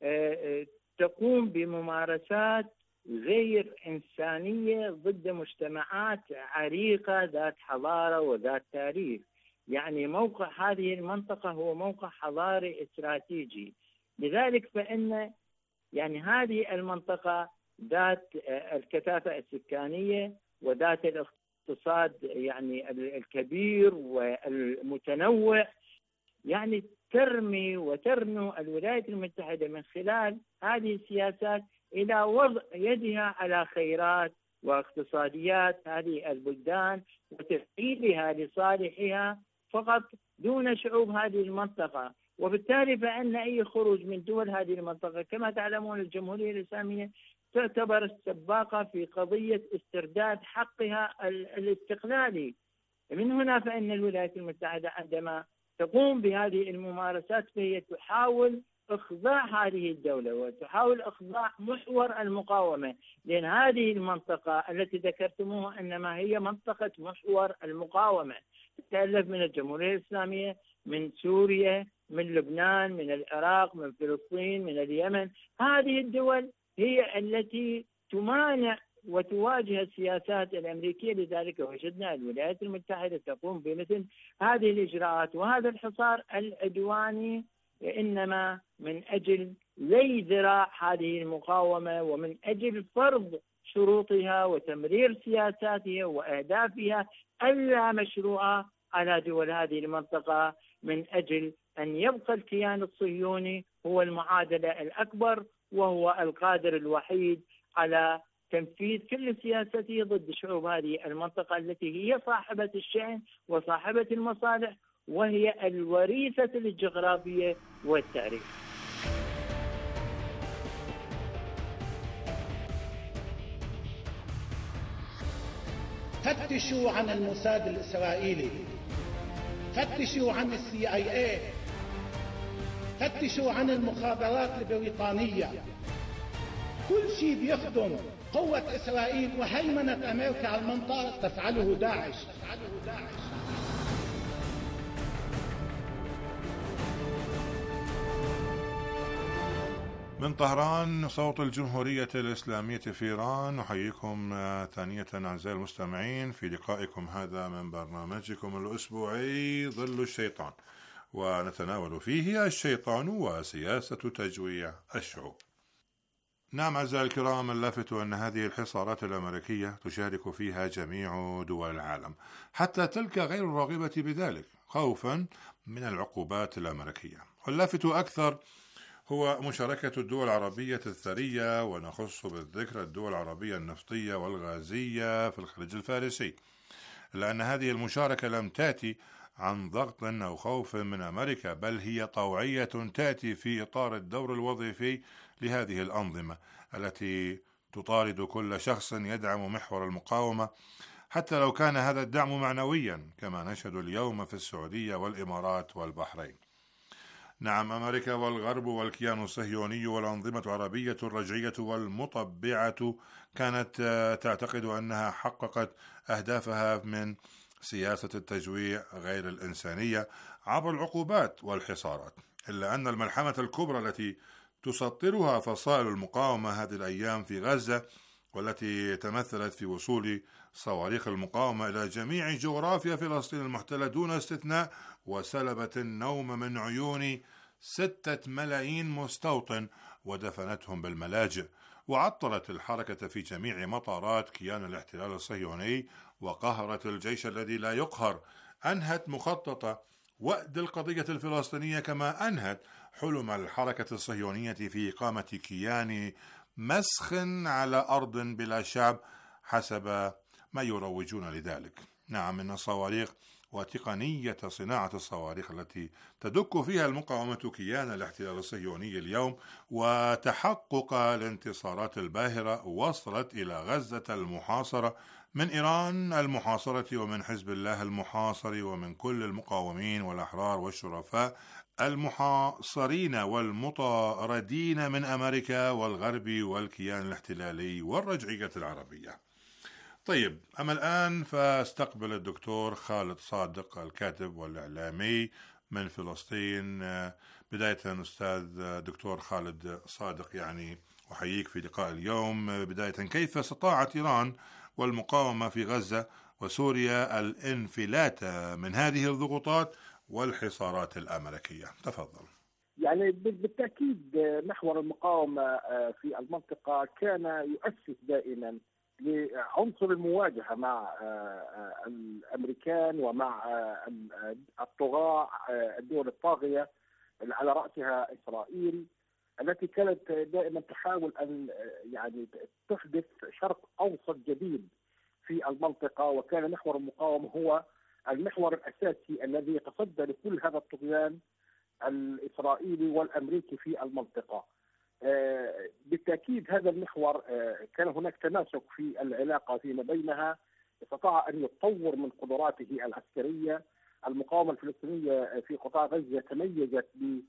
تقوم بممارسات غير إنسانية ضد مجتمعات عريقة ذات حضارة وذات تاريخ. يعني موقع هذه المنطقة هو موقع حضاري استراتيجي، لذلك فإن يعني هذه المنطقة ذات الكثافة السكانية وذات الاقتصاد يعني الكبير والمتنوع، يعني ترمي وترنو الولايات المتحدة من خلال هذه السياسات إلى وضع يدها على خيرات واقتصاديات هذه البلدان وتفعيلها لصالحها فقط دون شعوب هذه المنطقة. وبالتالي فإن أي خروج من دول هذه المنطقة كما تعلمون الجمهورية الإسلامية تعتبر السباقة في قضية استرداد حقها الاستقلالي. من هنا فإن الولايات المتحدة عندما تقوم بهذه الممارسات فهي تحاول إخضاع هذه الدولة وتحاول إخضاع محور المقاومة، لأن هذه المنطقة التي ذكرتموها إنما هي منطقة محور المقاومة، تتألف من الجمهورية الإسلامية، من سوريا، من لبنان، من العراق، من فلسطين، من اليمن. هذه الدول هي التي تمانع وتواجه السياسات الأمريكية، لذلك وجدنا الولايات المتحدة تقوم بمثل هذه الإجراءات وهذا الحصار العدواني، إنما من أجل لي ذراع هذه المقاومة ومن أجل فرض شروطها وتمرير سياساتها وأهدافها اللا مشروعة على دول هذه المنطقة، من أجل أن يبقى الكيان الصهيوني هو المعادلة الأكبر وهو القادر الوحيد على تنفيذ كل سياسته ضد شعوب هذه المنطقة التي هي صاحبة الشأن وصاحبة المصالح وهي الوريثة الجغرافية والتاريخ. فتشوا عن الموساد الإسرائيلي، فتشوا عن السي آي إيه، فتشوا عن المخابرات البريطانية. كل شيء بيخدم قوة إسرائيل وهيمنة أمريكا على المنطقة تفعله داعش. تفعله داعش. من طهران صوت الجمهورية الإسلامية في إيران، نحييكم ثانية أعزائي المستمعين في لقائكم هذا من برنامجكم الأسبوعي ظل الشيطان، ونتناول فيه الشيطان وسياسة تجويع الشعوب. نعم أعزائي الكرام، اللافت أن هذه الحصارات الأمريكية تشارك فيها جميع دول العالم، حتى تلك غير الراغبة بذلك خوفا من العقوبات الأمريكية. واللافت أكثر هو مشاركة الدول العربية الثرية، ونخص بالذكر الدول العربية النفطية والغازية في الخليج الفارسي، لأن هذه المشاركة لم تأتي عن ضغط أو خوف من أمريكا، بل هي طوعية تأتي في إطار الدور الوظيفي لهذه الأنظمة التي تطارد كل شخص يدعم محور المقاومة، حتى لو كان هذا الدعم معنويا كما نشهد اليوم في السعودية والإمارات والبحرين. نعم، أمريكا والغرب والكيان الصهيوني والأنظمة العربية الرجعية والمطبعة كانت تعتقد أنها حققت أهدافها من سياسة التجويع غير الإنسانية عبر العقوبات والحصارات، إلا أن الملحمة الكبرى التي تسطرها فصائل المقاومة هذه الأيام في غزة، والتي تمثلت في وصول صواريخ المقاومة إلى جميع جغرافيا فلسطين المحتلة دون استثناء، وسلبت النوم من عيون ستة ملايين مستوطن ودفنتهم بالملاجئ، وعطلت الحركة في جميع مطارات كيان الاحتلال الصهيوني، وقهرت الجيش الذي لا يقهر، أنهت مخطط وأد القضية الفلسطينية، كما أنهت حلم الحركة الصهيونية في إقامة كيان مسخ على أرض بلا شعب حسب ما يروجون لذلك. نعم، إن الصواريخ وتقنية صناعة الصواريخ التي تدك فيها المقاومة كيان الاحتلال الصهيوني اليوم وتحقق الانتصارات الباهرة وصلت إلى غزة المحاصرة من إيران المحاصرة ومن حزب الله المحاصر ومن كل المقاومين والأحرار والشرفاء المحاصرين والمطاردين من أمريكا والغرب والكيان الاحتلالي والرجعية العربية. طيب، أما الآن فاستقبل الدكتور خالد صادق الكاتب والإعلامي من فلسطين. بداية أستاذ دكتور خالد صادق، يعني أحييك في لقاء اليوم. بداية، كيف استطاعت إيران والمقاومة في غزة وسوريا الانفلات من هذه الضغوطات والحصارات الأمريكية؟ تفضل. يعني بالتأكيد محور المقاومة في المنطقة كان يؤسس دائما لعنصر المواجهة مع الأمريكان ومع الطغاة الدول الطاغية على رأسها إسرائيل، التي كانت دائما تحاول أن يعني تحدث شرق أوسط جديد في المنطقة. وكان محور المقاومة هو المحور الأساسي الذي يتصدى لكل هذا الطغيان الإسرائيلي والأمريكي في المنطقة. بالتأكيد هذا المحور كان هناك تماسك في العلاقة فيما بينها، استطاع أن يطور من قدراته العسكرية. المقاومة الفلسطينية في قطاع غزة تميزت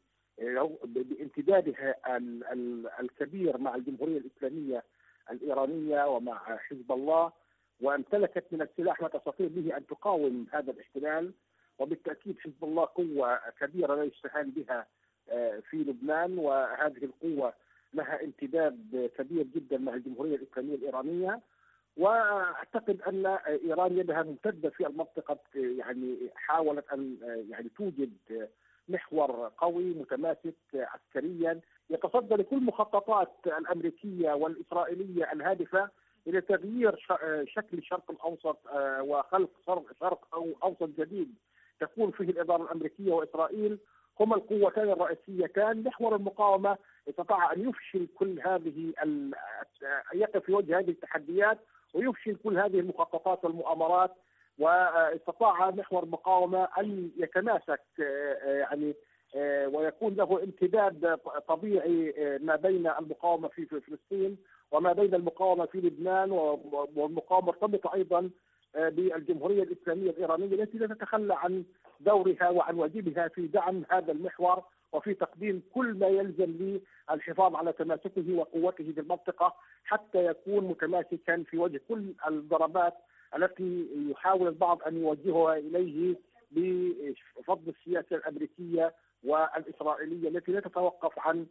بامتدادها الكبير مع الجمهورية الإسلامية الإيرانية ومع حزب الله، وامتلكت من السلاح ما تستطيع به أن تقاوم هذا الاحتلال. وبالتأكيد حزب الله قوة كبيرة لا يستهان بها في لبنان، وهذه القوة لها امتداد كبير جدا مع الجمهورية الإسلامية الإيرانية. واعتقد ان ايران يدها ممتده في المنطقه، يعني حاولت ان يعني توجد محور قوي متماسك عسكريا يتصدى لكل المخططات الامريكيه والاسرائيليه الهادفه الى تغيير شكل الشرق الاوسط وخلق شرق او اوسط جديد تكون فيه الاداره الامريكيه واسرائيل هما القوتان الرئيسيتان. محور المقاومه استطاع ان يفشل كل هذه يقف في وجه هذه التحديات ويفشل كل هذه المخططات والمؤامرات، واستطاع محور المقاومة أن يتماسك يعني ويكون له امتداد طبيعي ما بين المقاومة في فلسطين وما بين المقاومة في لبنان، والمقاومة مرتبطة أيضا بالجمهورية الإسلامية الإيرانية التي لا تتخلى عن دورها وعن واجبها في دعم هذا المحور وفي تقديم كل ما يلزم للحفاظ على تماسكه وقوته في المنطقة حتى يكون متماسكا في وجه كل الضربات التي يحاول البعض أن يوجهها إليه بفضل السياسة الأمريكية والإسرائيلية التي لا تتوقف عن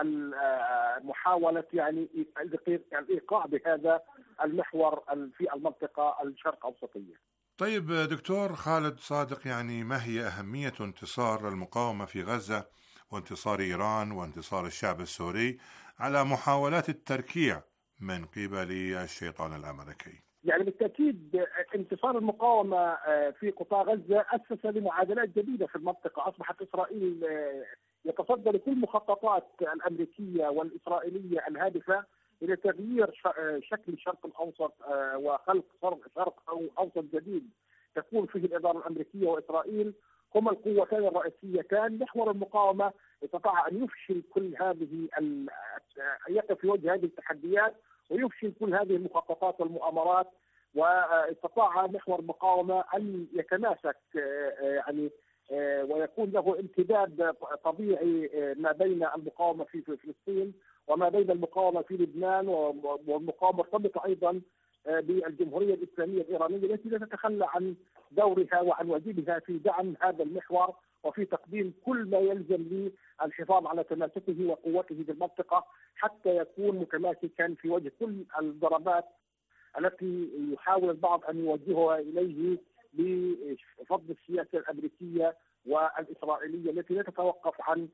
محاولة يعني الإيقاع بهذا المحور في المنطقة الشرق أوسطية. طيب دكتور خالد صادق، يعني ما هي أهمية انتصار المقاومة في غزة وانتصار إيران وانتصار الشعب السوري على محاولات التركيع من قبل الشيطان الأمريكي؟ يعني بالتأكيد انتصار المقاومة في قطاع غزة أسس لمعادلات جديدة في المنطقة. أصبحت إسرائيل يتصدى لكل المخططات الأمريكية والإسرائيلية الهادفة إلى تغيير شكل الشرق الأوسط وخلق شرق أو أوسط جديد تكون فيه الإدارة الأمريكية وإسرائيل هما القوتان الرئيسيتان. محور المقاومة استطاع أن يفشل كل هذه يقف في وجه هذه التحديات ويفشل كل هذه المخططات والمؤامرات، واستطاع محور المقاومة أن يتماسك يعني ويكون له امتداد طبيعي ما بين المقاومة في فلسطين وما بين المقاومة في لبنان، والمقاومة مرتبطة أيضا بالجمهورية الإسلامية الإيرانية التي لا تتخلى عن دورها وعن واجبها في دعم هذا المحور وفي تقديم كل ما يلزم للحفاظ على تماسكه وقوته في المنطقة حتى يكون متماسكا في وجه كل الضربات التي يحاول البعض أن يوجهها إليه بفضل السياسة الأمريكية والإسرائيلية التي لا تتوقف عن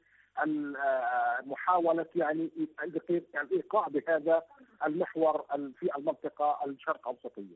محاولة يعني الإيقاع بهذا المحور في المنطقة الشرق أوسطية.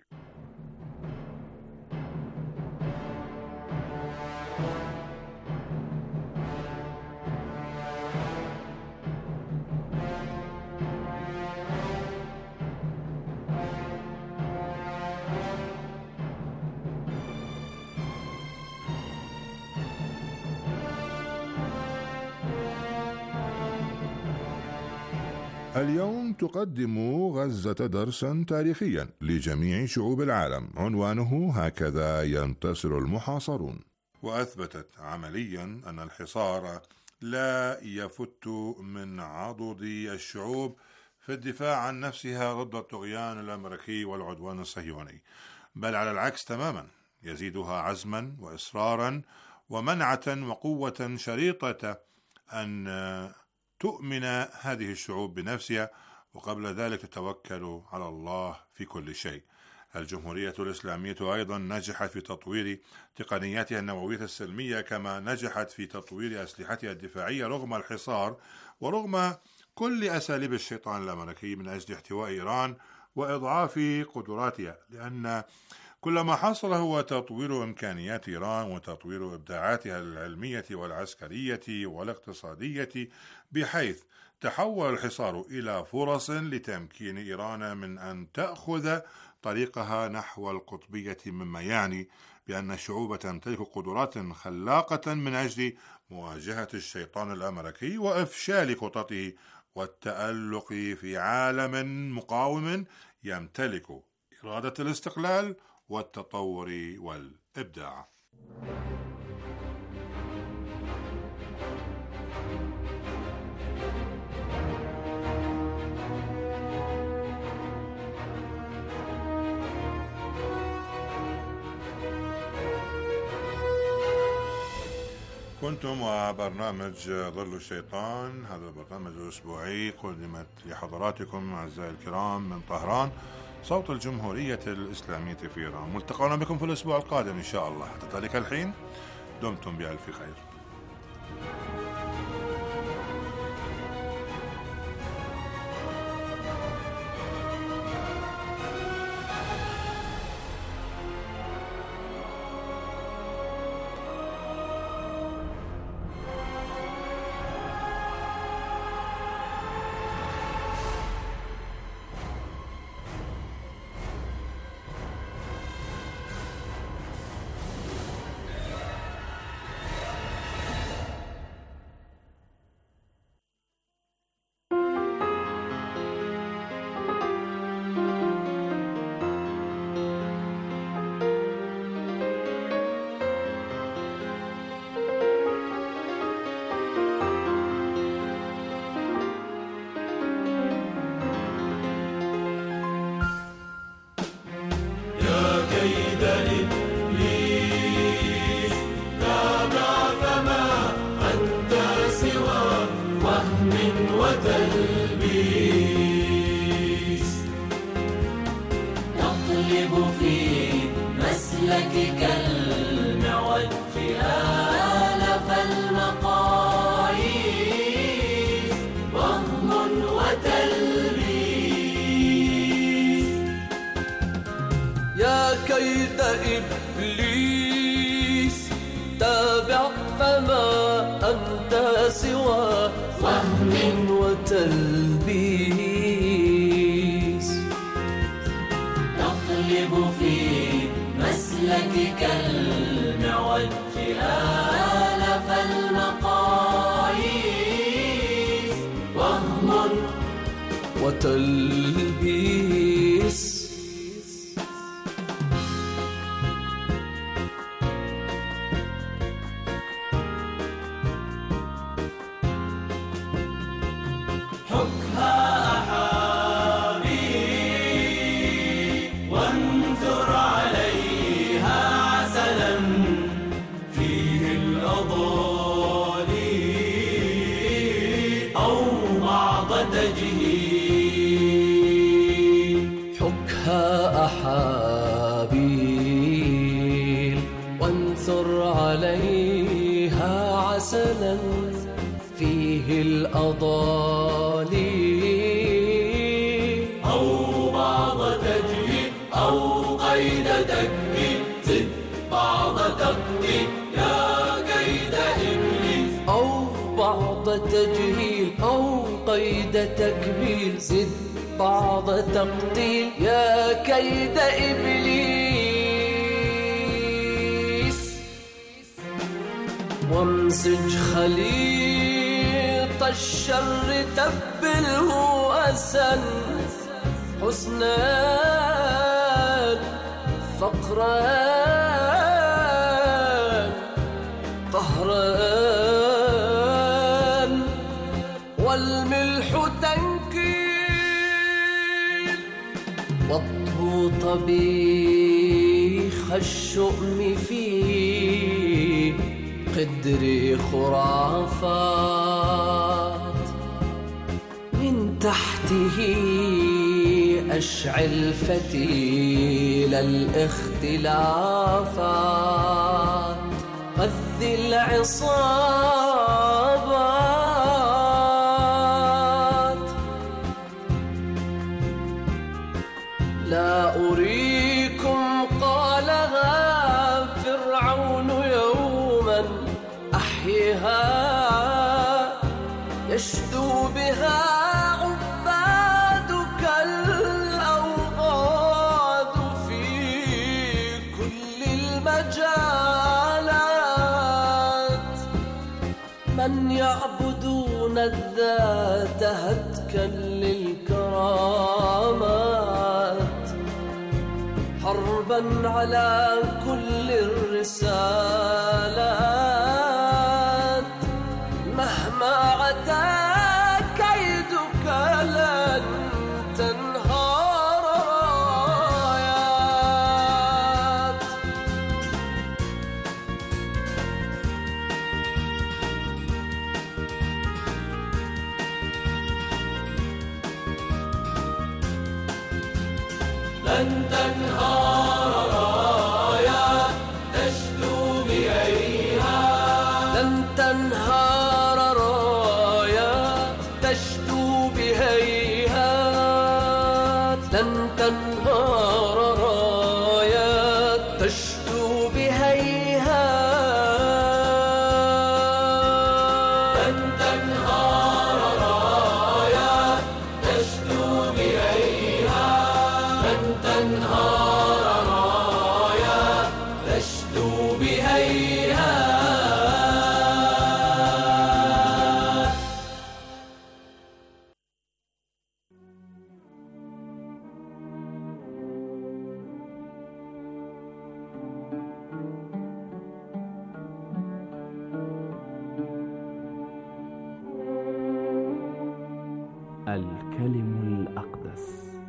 اليوم تقدم غزة درسا تاريخيا لجميع شعوب العالم، عنوانه هكذا ينتصر المحاصرون. وأثبتت عمليا أن الحصار لا يفت من عضد الشعوب في الدفاع عن نفسها ضد الطغيان الأمريكي والعدوان الصهيوني، بل على العكس تماما، يزيدها عزما وإصرارا ومنعة وقوة شريطة أن تؤمن هذه الشعوب بنفسها، وقبل ذلك تتوكل على الله في كل شيء. الجمهورية الإسلامية أيضا نجحت في تطوير تقنياتها النووية السلمية، كما نجحت في تطوير أسلحتها الدفاعية رغم الحصار ورغم كل أساليب الشيطان الأمريكي من أجل احتواء إيران وإضعاف قدراتها، لأن كل ما حصل هو تطوير إمكانيات إيران وتطوير إبداعاتها العلمية والعسكرية والاقتصادية، بحيث تحول الحصار إلى فرص لتمكين إيران من أن تأخذ طريقها نحو القطبية، مما يعني بأن الشعوب تمتلك قدرات خلاقة من أجل مواجهة الشيطان الأمريكي وإفشال خططه والتألق في عالم مقاوم يمتلك إرادة الاستقلال والتطور والإبداع. كنتم وبرنامج ظل الشيطان، هذا البرنامج الأسبوعي قدمت لحضراتكم أعزائي الكرام من طهران، صوت الجمهورية الإسلامية في إيران. ملتقون بكم في الأسبوع القادم إن شاء الله. حتى ذلك الحين دمتم بألف خير. كيد إبليس تابع فما أنت سوى وهم وتلبيس تقلب في مسلكك المعوج آلف المقاييس وهم وتلبيس. فيه الأضالي أو بعض تجهيل أو قيد تكبير زد بعض تقدير يا كيد إبليس أو بعض تجهيل أو قيد تكبير زد بعض تقدير يا كيد إبليس وامزج خليط الشر تبله أسا حسنان فقران قهران والملح تنكيل واطهو طبيخ الشؤم في قدر خرافات من تحته أشعل فتيل الاختلافات قذ العصابات لا أريكم قالها فرعون يوما أحيها يشدو بها عبادك الأوغاد في كل المجالات من يعبدون الذات هتكا للكرامات حربا على كل الرسالات مهما عتا كيدك لن تنهار رايات لن تنهار رايات تشدو بأيها لن تنهار رايات تشدو بهيهات لن تنهار رايات تشدو بهيهات لن تنهار رايات تشدو بأيها لن تنهار رايات تشدو بهيها. الكلم الأقدس.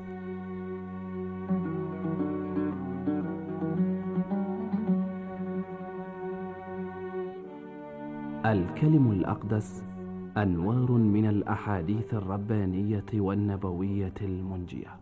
الكلم الأقدس أنوار من الأحاديث الربانية والنبوية المنجية.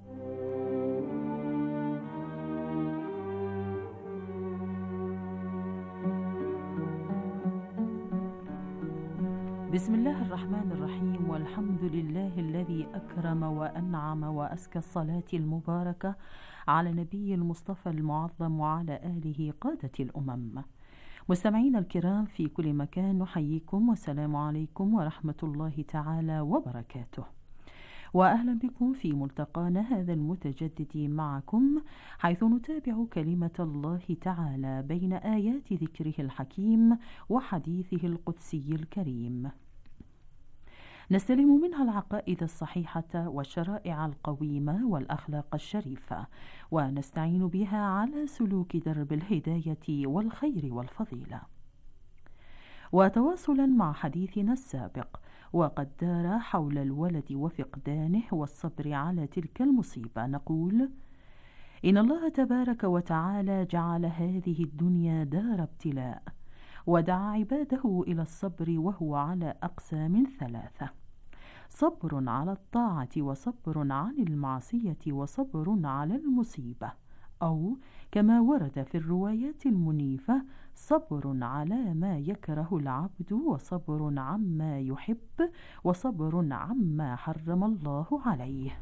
بسم الله الرحمن الرحيم، والحمد لله الذي أكرم وأنعم وأزكى الصلاة المباركة على نبي المصطفى المعظم وعلى آله قادة الأمم. مستمعين الكرام في كل مكان، نحييكم والسلام عليكم ورحمة الله تعالى وبركاته، وأهلا بكم في ملتقانا هذا المتجدد معكم، حيث نتابع كلمة الله تعالى بين آيات ذكره الحكيم وحديثه القدسي الكريم، نستلم منها العقائد الصحيحة والشرائع القويمة والأخلاق الشريفة، ونستعين بها على سلوك درب الهداية والخير والفضيلة. وتواصلا مع حديثنا السابق، وقد دار حول الولد وفقدانه والصبر على تلك المصيبة، نقول: إن الله تبارك وتعالى جعل هذه الدنيا دار ابتلاء، ودعا عباده إلى الصبر وهو على أقسام ثلاثة: صبر على الطاعة، وصبر عن المعصية، وصبر على المصيبة، أو كما ورد في الروايات المنيفة: صبر على ما يكره العبد، وصبر عما يحب، وصبر عما حرم الله عليه.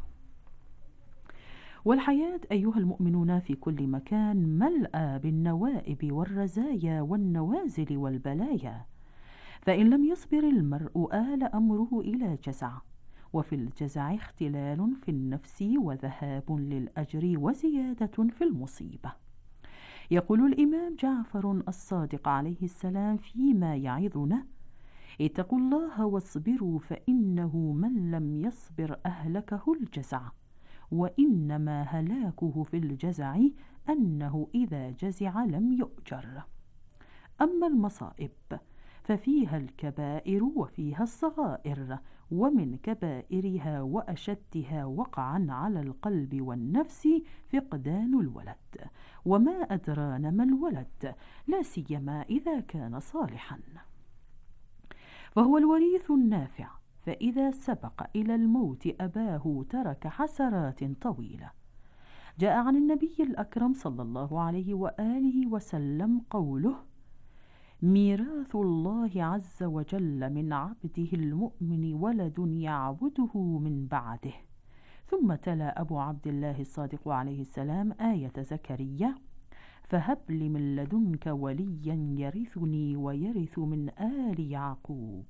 والحياة أيها المؤمنون في كل مكان ملأى بالنوائب والرزايا والنوازل والبلايا، فإن لم يصبر المرء آل أمره إلى جزع، وفي الجزع اختلال في النفس وذهاب للأجر وزيادة في المصيبة. يقول الإمام جعفر الصادق عليه السلام فيما يعظنا: اتقوا الله واصبروا فإنه من لم يصبر أهلكه الجزع، وإنما هلاكه في الجزع أنه إذا جزع لم يؤجر. أما المصائب ففيها الكبائر وفيها الصغائر، ومن كبائرها وأشدها وقعا على القلب والنفس فقدان الولد، وما أدرانا ما الولد، لا سيما إذا كان صالحا، فهو الوريث النافع، فإذا سبق إلى الموت أباه ترك حسرات طويلة. جاء عن النبي الأكرم صلى الله عليه وآله وسلم قوله: ميراث الله عز وجل من عبده المؤمن ولد يعبده من بعده. ثم تلا أبو عبد الله الصادق عليه السلام آية زكريا: فهب لي من لدنك وليا يرثني ويرث من آل يعقوب.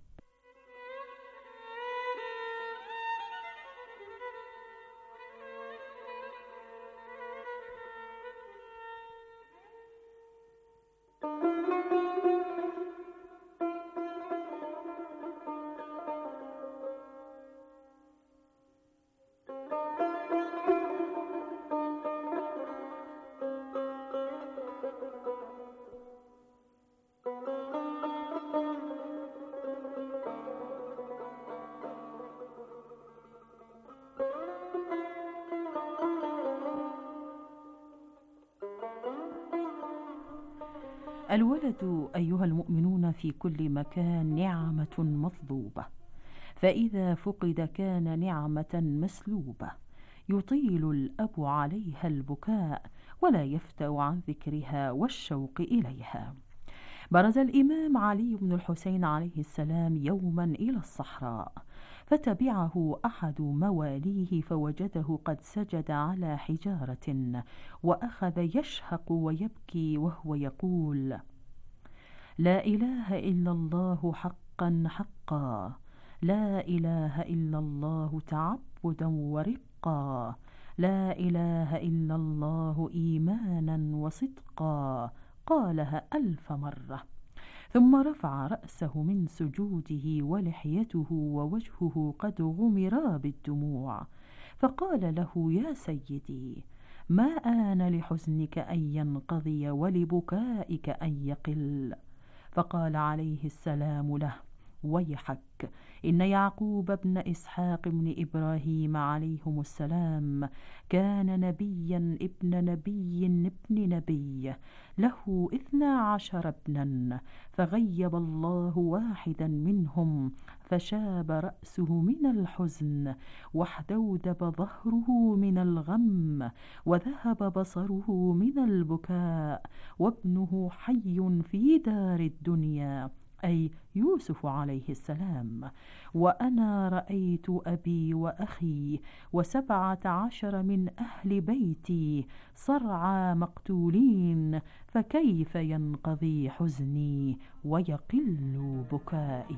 الولد أيها المؤمنون في كل مكان نعمة مطلوبة، فإذا فقد كان نعمة مسلوبة، يطيل الأب عليها البكاء ولا يفتأ عن ذكرها والشوق إليها. برز الإمام علي بن الحسين عليه السلام يوما إلى الصحراء، فتبعه أحد مواليه فوجده قد سجد على حجارة، وأخذ يشهق ويبكي وهو يقول: لا إله إلا الله حقا حقا، لا إله إلا الله تعبدا ورقا، لا إله إلا الله إيمانا وصدقا. قالها ألف مرة، ثم رفع رأسه من سجوده ولحيته ووجهه قد غمرا بالدموع، فقال له: يا سيدي، ما آن لحزنك أن ينقضي ولبكائك أن يقل؟ فقال عليه السلام له: ويحك، إن يعقوب بن إسحاق بن إبراهيم عليهم السلام كان نبيا ابن نبي ابن نبي، له إثنى عشر ابنا، فغيب الله واحدا منهم، فشاب رأسه من الحزن، واحدودب ظهره من الغم، وذهب بصره من البكاء، وابنه حي في دار الدنيا، أي يوسف عليه السلام، وأنا رأيت أبي وأخي وسبعة عشر من أهل بيتي صرعى مقتولين، فكيف ينقضي حزني ويقل بكائي؟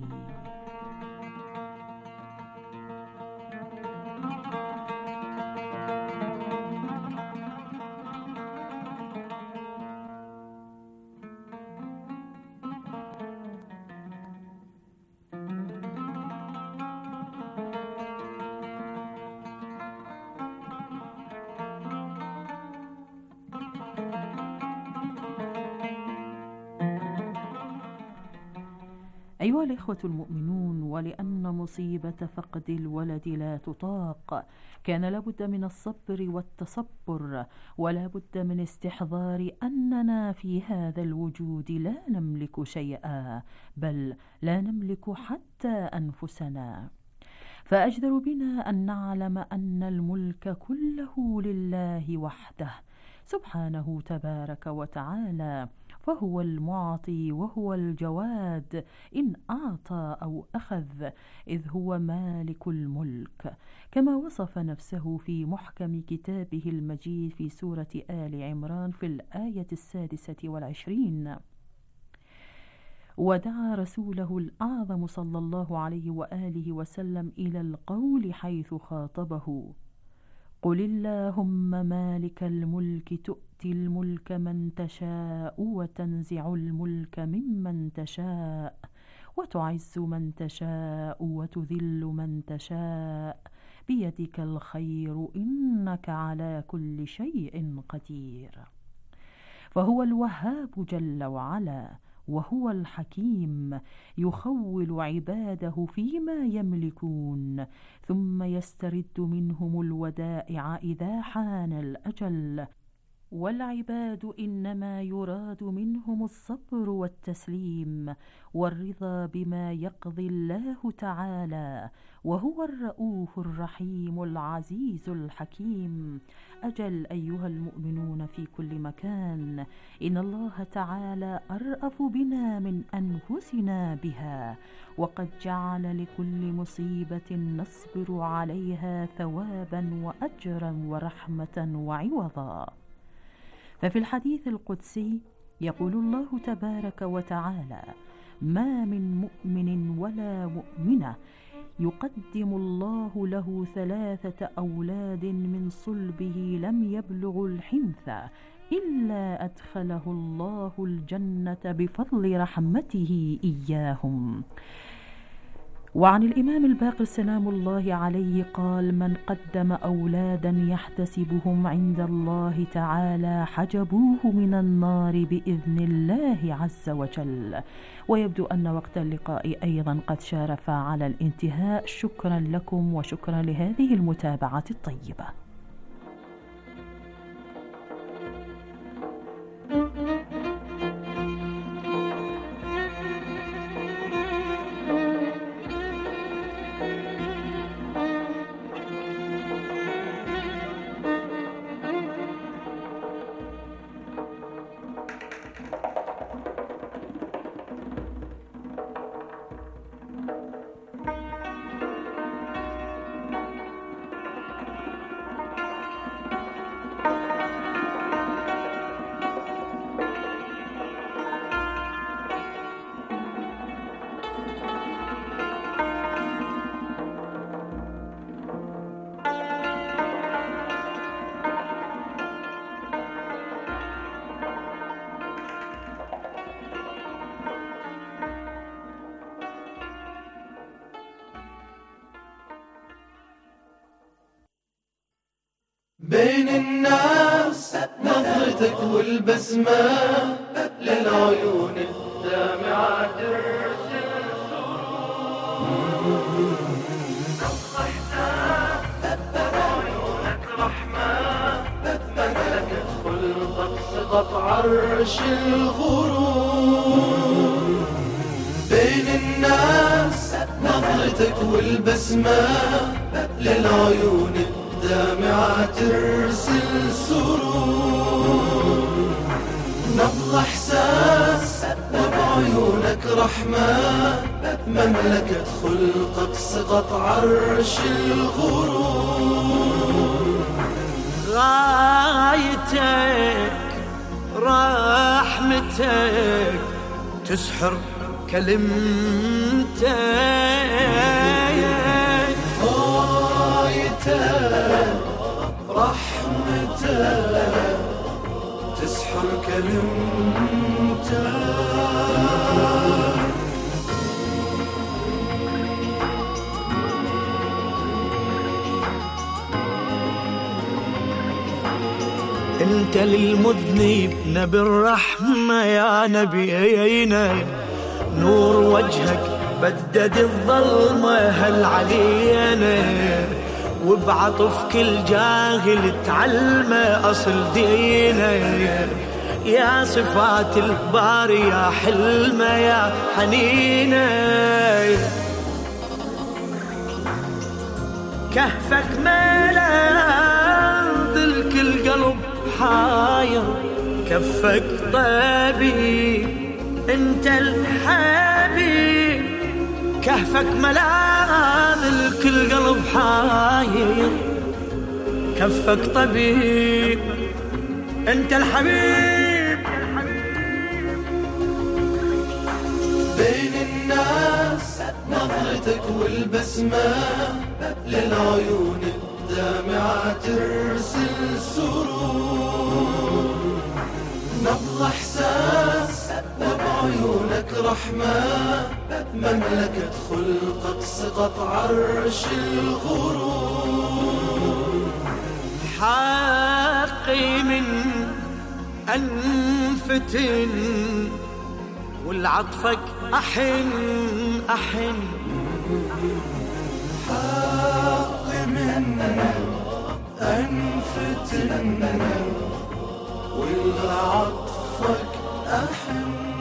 أيها الإخوة المؤمنون، ولأن مصيبة فقد الولد لا تطاق، كان لابد من الصبر والتصبر، ولا بد من استحضار أننا في هذا الوجود لا نملك شيئا، بل لا نملك حتى أنفسنا. فأجدر بنا أن نعلم أن الملك كله لله وحده سبحانه تبارك وتعالى، فهو المعطي وهو الجواد إن أعطى أو أخذ، إذ هو مالك الملك، كما وصف نفسه في محكم كتابه المجيد في سورة آل عمران في الآية السادسة والعشرين: ودعا رسوله الأعظم صلى الله عليه وآله وسلم إلى القول حيث خاطبه: قل اللهم مالك الملك تؤتي الملك من تشاء وتنزع الملك ممن تشاء وتعز من تشاء وتذل من تشاء، بيدك الخير إنك على كل شيء قدير. فهو الوهاب جل وعلا، وهو الحكيم، يخول عباده فيما يملكون، ثم يسترد منهم الودائع إذا حان الأجل. والعباد إنما يراد منهم الصبر والتسليم والرضا بما يقضي الله تعالى، وهو الرؤوف الرحيم العزيز الحكيم. أجل أيها المؤمنون في كل مكان، إن الله تعالى أرأف بنا من أنفسنا بها، وقد جعل لكل مصيبة نصبر عليها ثوابا وأجرا ورحمة وعوضا. ففي الحديث القدسي يقول الله تبارك وتعالى: ما من مؤمن ولا مؤمنة يقدم الله له ثلاثة أولاد من صلبه لم يبلغ الحنث إلا أدخله الله الجنة بفضل رحمته إياهم. وعن الإمام الباقر سلام الله عليه قال: من قدم أولادا يحتسبهم عند الله تعالى حجبوه من النار بإذن الله عز وجل. ويبدو أن وقت اللقاء أيضا قد شارف على الانتهاء. شكرا لكم وشكرا لهذه المتابعة الطيبة. بين الناس نظرتك والبسمة للعيون الدامعة ترسل عيونك رحمة مملكة خلقك سقط عرش الغرور. بين الناس نظرتك والبسمة للعيون الدامعة ترسل سرور. نبض إحساس وبعيونك رحمة مملكة خلقك سقط عرش الغرور. غايتك رحمتك تسحر كلمتك. غايتك رحمتك تسحر كلمتك. انت للمذنب نبي الرحمة يا نبينا، نور وجهك بدد الظلمة هل علينا، وبعطف كل جاهل تعلمه أصل دينا. يا صفات الباري يا حلمة يا حنينة، كهفك ملاذ الكل قلب حاير، كفك طبيب انت الحبيب. كهفك ملاذ الكل قلب حاير، كفك طبيب انت الحبيب. بين الناس نظرتك والبسمة للعيون الدامعة ترسل سرور. نبض إحساس وبعيونك كونك رحمة مملكة خلقك سقط عرش الغرور. حقي من أنفتن والعطفك أحن أحن. حقي من أنفتن والعطفك أحن